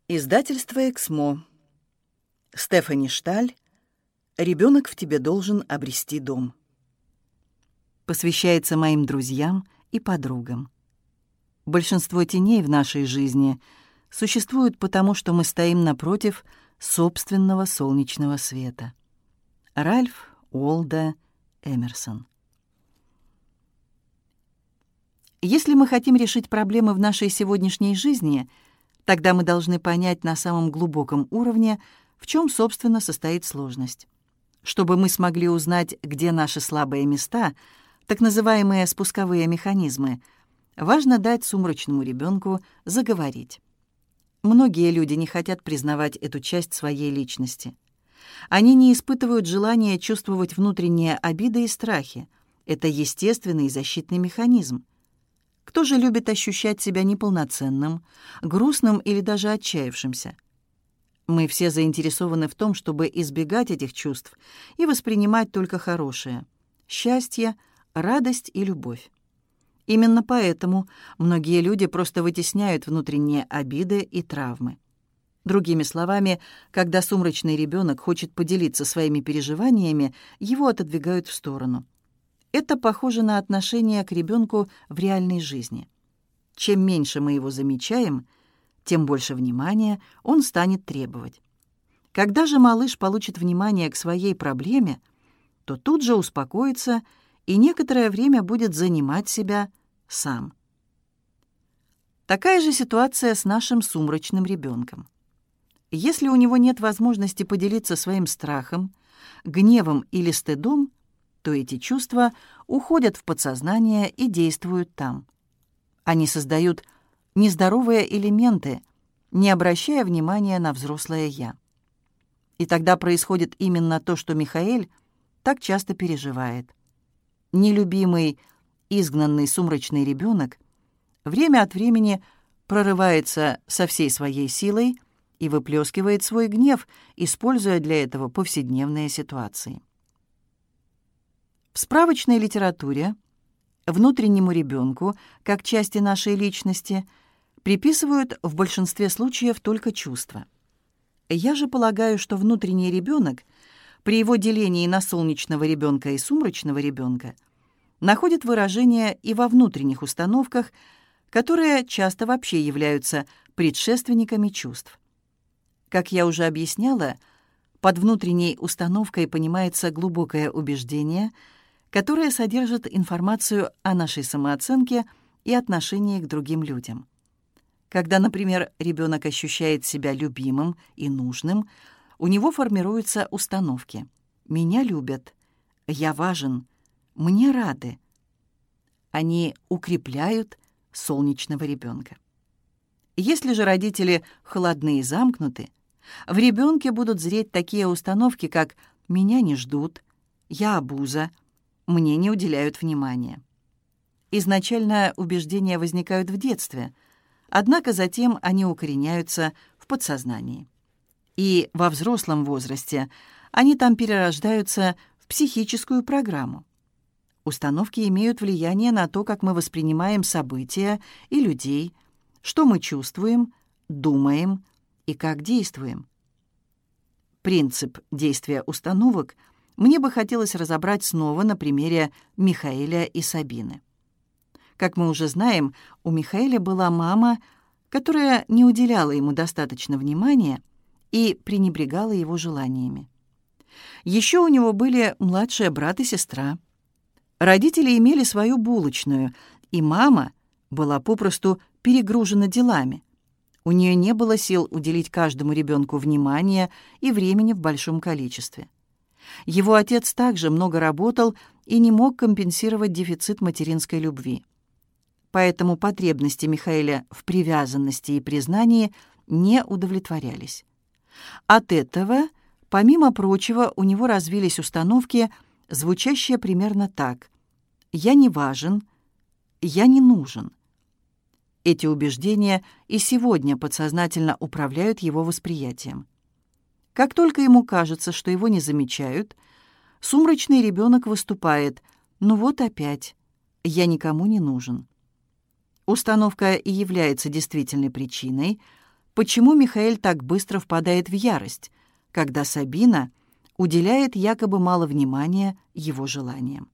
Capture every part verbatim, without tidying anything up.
Издательство «Эксмо». Стефани Шталь. «Ребенок в тебе должен обрести дом». Посвящается моим друзьям и подругам. Большинство теней в нашей жизни существуют потому, что мы стоим напротив собственного солнечного света. Ральф Уолдо Эмерсон. Если мы хотим решить проблемы в нашей сегодняшней жизни, тогда мы должны понять на самом глубоком уровне, в чем, собственно, состоит сложность. Чтобы мы смогли узнать, где наши слабые места, так называемые спусковые механизмы, важно дать сумрачному ребенку заговорить. Многие люди не хотят признавать эту часть своей личности. Они не испытывают желания чувствовать внутренние обиды и страхи. Это естественный защитный механизм. Кто же любит ощущать себя неполноценным, грустным или даже отчаявшимся? Мы все заинтересованы в том, чтобы избегать этих чувств и воспринимать только хорошее — счастье, радость и любовь. Именно поэтому многие люди просто вытесняют внутренние обиды и травмы. Другими словами, когда сумрачный ребенок хочет поделиться своими переживаниями, его отодвигают в сторону. Это похоже на отношение к ребенку в реальной жизни. Чем меньше мы его замечаем, тем больше внимания он станет требовать. Когда же малыш получит внимание к своей проблеме, то тут же успокоится и некоторое время будет занимать себя сам. Такая же ситуация с нашим сумрачным ребенком. Если у него нет возможности поделиться своим страхом, гневом или стыдом, то эти чувства уходят в подсознание и действуют там. Они создают нездоровые элементы, не обращая внимания на взрослое «я». И тогда происходит именно то, что Михаэль так часто переживает. Нелюбимый, изгнанный сумрачный ребенок время от времени прорывается со всей своей силой и выплескивает свой гнев, используя для этого повседневные ситуации. В справочной литературе внутреннему ребенку, как части нашей личности, приписывают в большинстве случаев только чувства. Я же полагаю, что внутренний ребенок при его делении на солнечного ребенка и сумрачного ребенка находит выражение и во внутренних установках, которые часто вообще являются предшественниками чувств. Как я уже объясняла, под внутренней установкой понимается глубокое убеждение, которое содержит информацию о нашей самооценке и отношении к другим людям. Когда, например, ребенок ощущает себя любимым и нужным, у него формируются установки: «Меня любят», «Я важен», «Мне рады». Они укрепляют солнечного ребенка. Если же родители холодны и замкнуты, в ребенке будут зреть такие установки, как «Меня не ждут», «Я обуза», «Мне не уделяют внимания». Изначально убеждения возникают в детстве, однако затем они укореняются в подсознании. И во взрослом возрасте они там перерождаются в психическую программу. Установки имеют влияние на то, как мы воспринимаем события и людей, что мы чувствуем, думаем и как действуем. Принцип действия установок мне бы хотелось разобрать снова на примере Михаэля и Сабины. Как мы уже знаем, у Михаэля была мама, которая не уделяла ему достаточно внимания и пренебрегала его желаниями. Еще у него были младший брат и сестра. Родители имели свою булочную, и мама была попросту перегружена делами. У нее не было сил уделить каждому ребенку внимание и времени в большом количестве. Его отец также много работал и не мог компенсировать дефицит материнской любви. Поэтому потребности Михаэля в привязанности и признании не удовлетворялись. От этого, помимо прочего, у него развились установки, звучащие примерно так: «Я не важен», «Я не нужен». Эти убеждения и сегодня подсознательно управляют его восприятием. Как только ему кажется, что его не замечают, сумрачный ребенок выступает: «Ну вот опять, я никому не нужен». Установка и является действительной причиной, почему Михаэль так быстро впадает в ярость, когда Сабина уделяет якобы мало внимания его желаниям.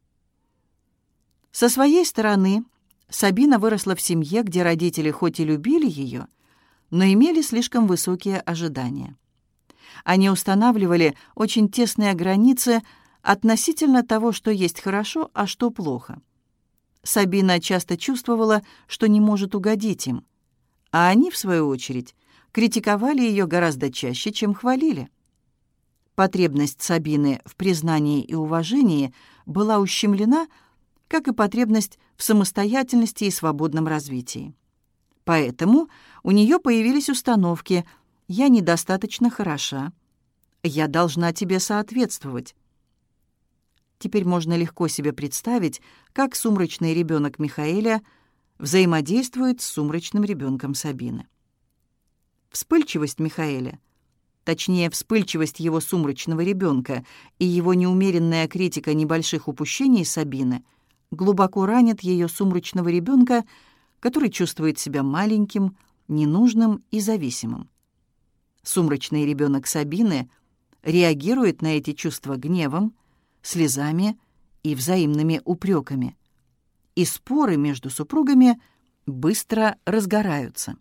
Со своей стороны, Сабина выросла в семье, где родители хоть и любили ее, но имели слишком высокие ожидания. Они устанавливали очень тесные границы относительно того, что есть хорошо, а что плохо. Сабина часто чувствовала, что не может угодить им, а они, в свою очередь, критиковали ее гораздо чаще, чем хвалили. Потребность Сабины в признании и уважении была ущемлена, как и потребность в самостоятельности и свободном развитии. Поэтому у нее появились установки «я недостаточно хороша», «я должна тебе соответствовать». Теперь можно легко себе представить, как сумрачный ребенок Михаэля взаимодействует с сумрачным ребенком Сабины. Вспыльчивость Михаэля, точнее, вспыльчивость его сумрачного ребенка и его неумеренная критика небольших упущений Сабины глубоко ранит ее сумрачного ребенка, который чувствует себя маленьким, ненужным и зависимым. Сумрачный ребенок Сабины реагирует на эти чувства гневом, слезами и взаимными упреками. И споры между супругами быстро разгораются.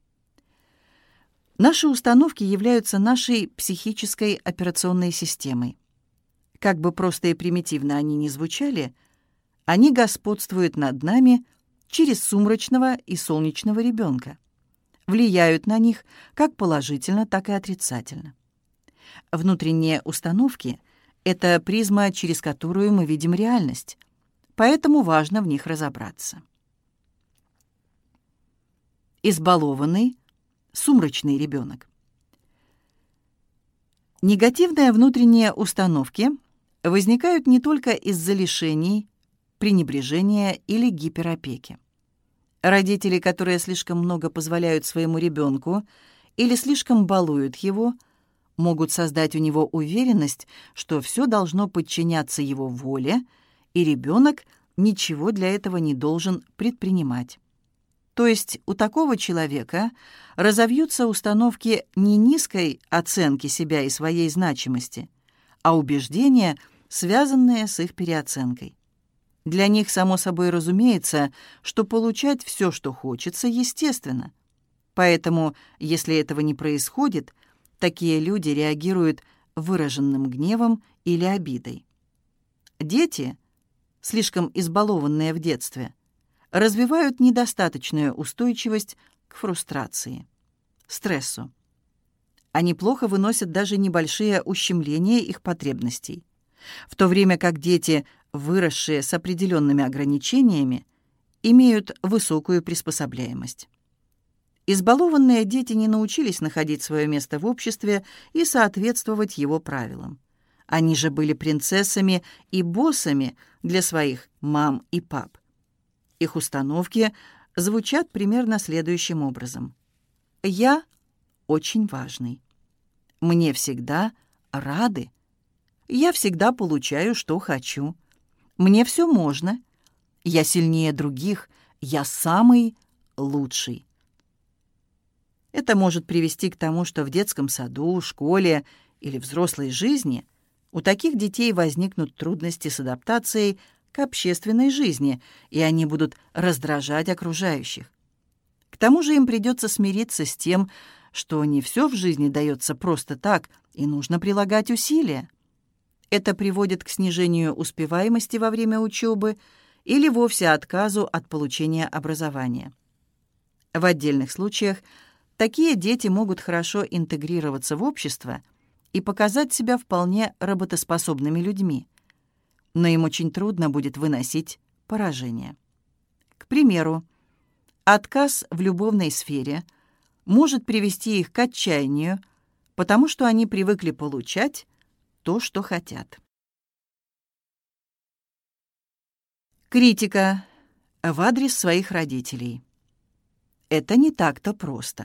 Наши установки являются нашей психической операционной системой. Как бы просто и примитивно они ни звучали, они господствуют над нами через сумрачного и солнечного ребенка, влияют на них как положительно, так и отрицательно. Внутренние установки — это призма, через которую мы видим реальность, поэтому важно в них разобраться. Избалованный, сумрачный ребенок. Негативные внутренние установки возникают не только из-за лишений, пренебрежения или гиперопеки. Родители, которые слишком много позволяют своему ребенку или слишком балуют его, могут создать у него уверенность, что все должно подчиняться его воле, и ребенок ничего для этого не должен предпринимать. То есть у такого человека разовьются установки не низкой оценки себя и своей значимости, а убеждения, связанные с их переоценкой. Для них, само собой разумеется, что получать все, что хочется, естественно. Поэтому, если этого не происходит, такие люди реагируют выраженным гневом или обидой. Дети, слишком избалованные в детстве, развивают недостаточную устойчивость к фрустрации, стрессу. Они плохо выносят даже небольшие ущемления их потребностей, в то время как дети, выросшие с определенными ограничениями, имеют высокую приспособляемость. Избалованные дети не научились находить свое место в обществе и соответствовать его правилам. Они же были принцессами и боссами для своих мам и пап. Их установки звучат примерно следующим образом. «Я очень важный. Мне всегда рады. Я всегда получаю, что хочу. Мне все можно. Я сильнее других. Я самый лучший». Это может привести к тому, что в детском саду, школе или взрослой жизни у таких детей возникнут трудности с адаптацией к общественной жизни, и они будут раздражать окружающих. К тому же им придется смириться с тем, что не все в жизни дается просто так, и нужно прилагать усилия. Это приводит к снижению успеваемости во время учебы или вовсе отказу от получения образования. В отдельных случаях такие дети могут хорошо интегрироваться в общество и показать себя вполне работоспособными людьми, но им очень трудно будет выносить поражение. К примеру, отказ в любовной сфере может привести их к отчаянию, потому что они привыкли получать то, что хотят. Критика в адрес своих родителей. Это не так-то просто.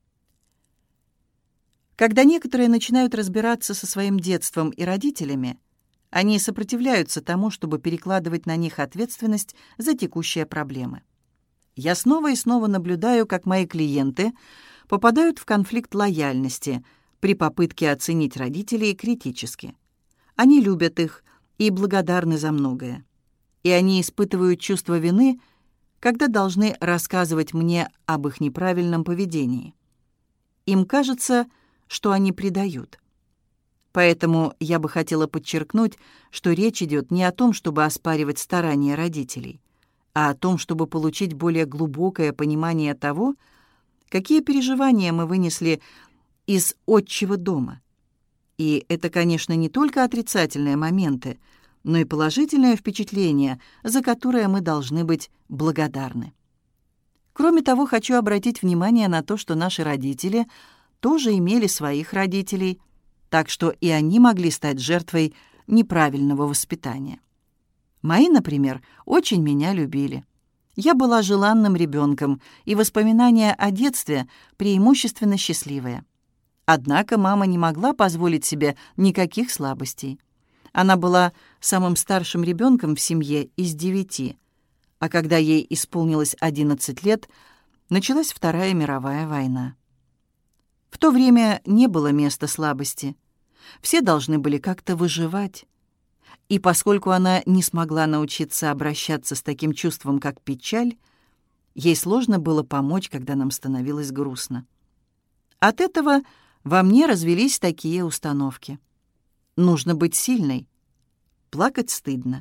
Когда некоторые начинают разбираться со своим детством и родителями, они сопротивляются тому, чтобы перекладывать на них ответственность за текущие проблемы. Я снова и снова наблюдаю, как мои клиенты попадают в конфликт лояльности при попытке оценить родителей критически. Они любят их и благодарны за многое. И они испытывают чувство вины, когда должны рассказывать мне об их неправильном поведении. Им кажется, что они предают. Поэтому я бы хотела подчеркнуть, что речь идет не о том, чтобы оспаривать старания родителей, а о том, чтобы получить более глубокое понимание того, какие переживания мы вынесли из отчего дома. И это, конечно, не только отрицательные моменты, но и положительное впечатление, за которое мы должны быть благодарны. Кроме того, хочу обратить внимание на то, что наши родители тоже имели своих родителей, так что и они могли стать жертвой неправильного воспитания. Мои, например, очень меня любили. Я была желанным ребенком, и воспоминания о детстве преимущественно счастливые. Однако мама не могла позволить себе никаких слабостей. Она была самым старшим ребенком в семье из девяти, а когда ей исполнилось одиннадцать лет, началась Вторая мировая война. В то время не было места слабости. Все должны были как-то выживать. И поскольку она не смогла научиться обращаться с таким чувством, как печаль, ей сложно было помочь, когда нам становилось грустно. От этого во мне развелись такие установки. Нужно быть сильной. Плакать стыдно.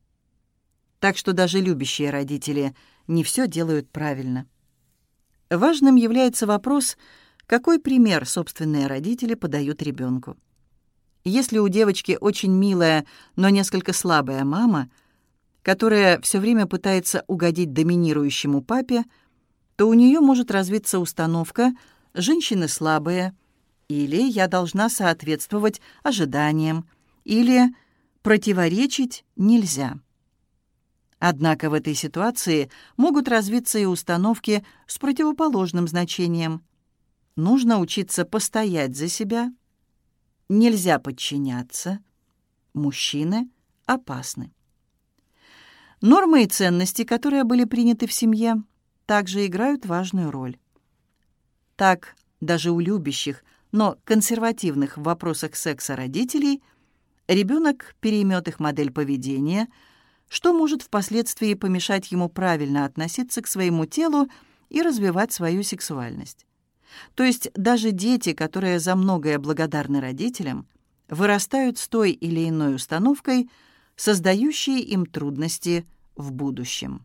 Так что даже любящие родители не все делают правильно. Важным является вопрос, какой пример собственные родители подают ребенку. Если у девочки очень милая, но несколько слабая мама, которая все время пытается угодить доминирующему папе, то у нее может развиться установка «женщины слабые», или «я должна соответствовать ожиданиям», или «противоречить нельзя». Однако в этой ситуации могут развиться и установки с противоположным значением. Нужно учиться постоять за себя, нельзя подчиняться, мужчины опасны. Нормы и ценности, которые были приняты в семье, также играют важную роль. Так, даже у любящих, но консервативных в вопросах секса родителей ребенок переймет их модель поведения, что может впоследствии помешать ему правильно относиться к своему телу и развивать свою сексуальность. То есть даже дети, которые за многое благодарны родителям, вырастают с той или иной установкой, создающей им трудности в будущем.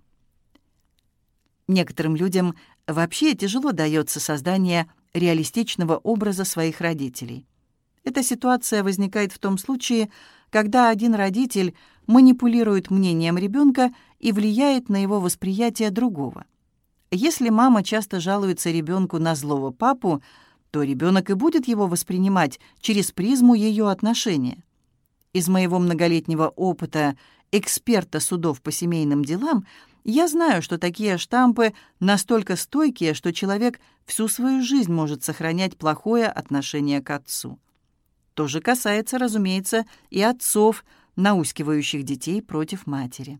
Некоторым людям вообще тяжело дается создание реалистичного образа своих родителей. Эта ситуация возникает в том случае, когда один родитель манипулирует мнением ребенка и влияет на его восприятие другого. Если мама часто жалуется ребенку на злого папу, то ребенок и будет его воспринимать через призму ее отношения. Из моего многолетнего опыта эксперта судов по семейным делам я знаю, что такие штампы настолько стойкие, что человек всю свою жизнь может сохранять плохое отношение к отцу. То же касается, разумеется, и отцов, наускивающих детей против матери.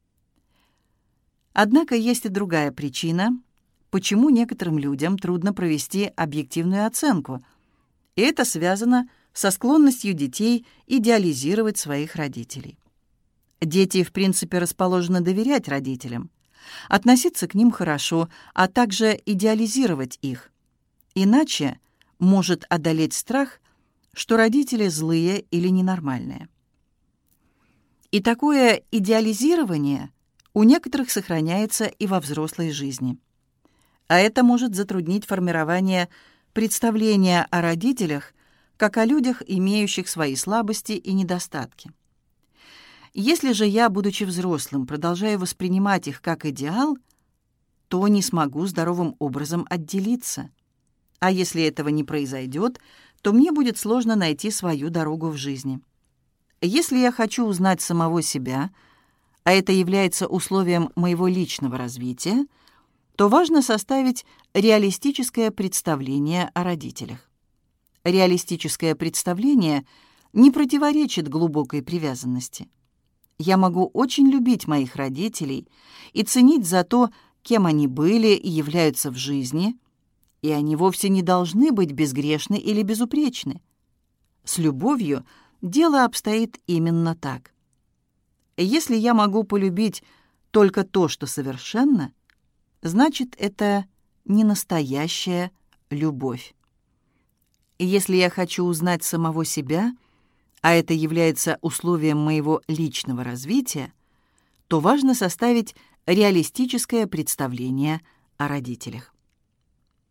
Однако есть и другая причина, почему некоторым людям трудно провести объективную оценку, и это связано со склонностью детей идеализировать своих родителей. Дети, в принципе, расположены доверять родителям, относиться к ним хорошо, а также идеализировать их. Иначе может одолеть страх, что родители злые или ненормальные. И такое идеализирование у некоторых сохраняется и во взрослой жизни. А это может затруднить формирование представления о родителях как о людях, имеющих свои слабости и недостатки. Если же я, будучи взрослым, продолжаю воспринимать их как идеал, то не смогу здоровым образом отделиться. А если этого не произойдет, то мне будет сложно найти свою дорогу в жизни. Если я хочу узнать самого себя, а это является условием моего личного развития, то важно составить реалистическое представление о родителях. Реалистическое представление не противоречит глубокой привязанности. Я могу очень любить моих родителей и ценить за то, кем они были и являются в жизни, и они вовсе не должны быть безгрешны или безупречны. С любовью дело обстоит именно так. Если я могу полюбить только то, что совершенно, значит, это не настоящая любовь. И если я хочу узнать самого себя, а это является условием моего личного развития, то важно составить реалистическое представление о родителях.